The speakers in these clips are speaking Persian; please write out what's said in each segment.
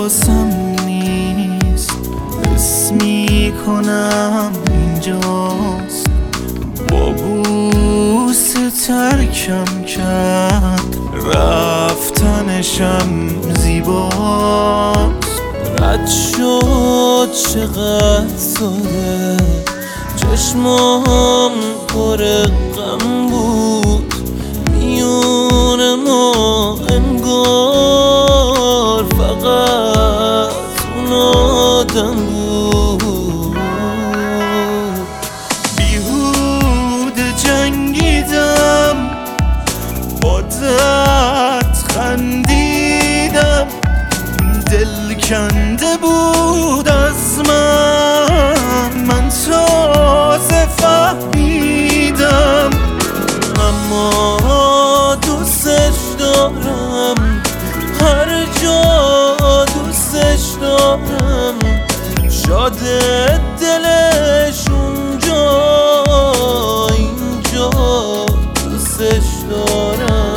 حواسم نیست، حس میکنم اینجاست. با بوسه ترکم کرد، رفتنشم زیباست. رد شد چقدر ساده، چشمام پر غم بود. میون ما انگار فقط اون آدم بود. بیهوده جنگیدم، با درد خندیدم. دل کنده بود از من تازه فهمیدم. اما دوستش دارم، هر جا دوستش دارم. شاد دلش اونجا، اینجا دوستش دارم.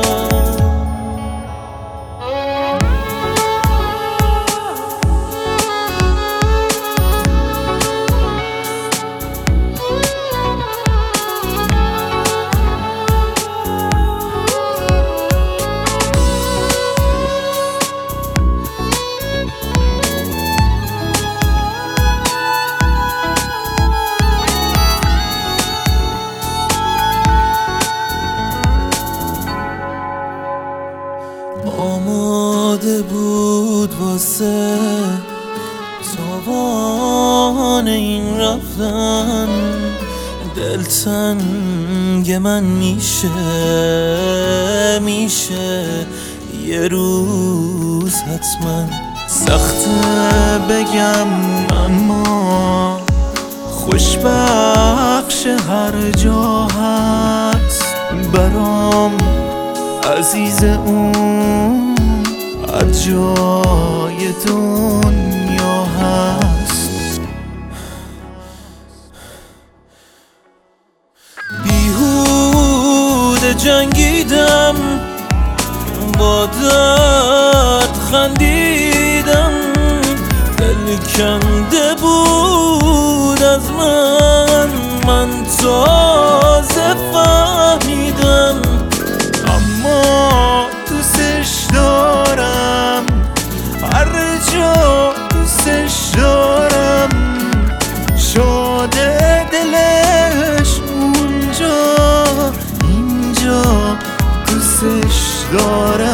آماده بود واسه تاوان این رفتن. دلتنگ من میشه یه روز حتما. سخته بگم اما خوشبخش هر جا هست برام. عزیز اون هر جای دنیا هست. بیهوده جنگیدم، با درد خندیدم. دل کنده بود از من تازه فهمیدم. اما دوستش دارم، هر جا دوستش دارم. شاده دلش اونجا، اینجا دوستش دارم.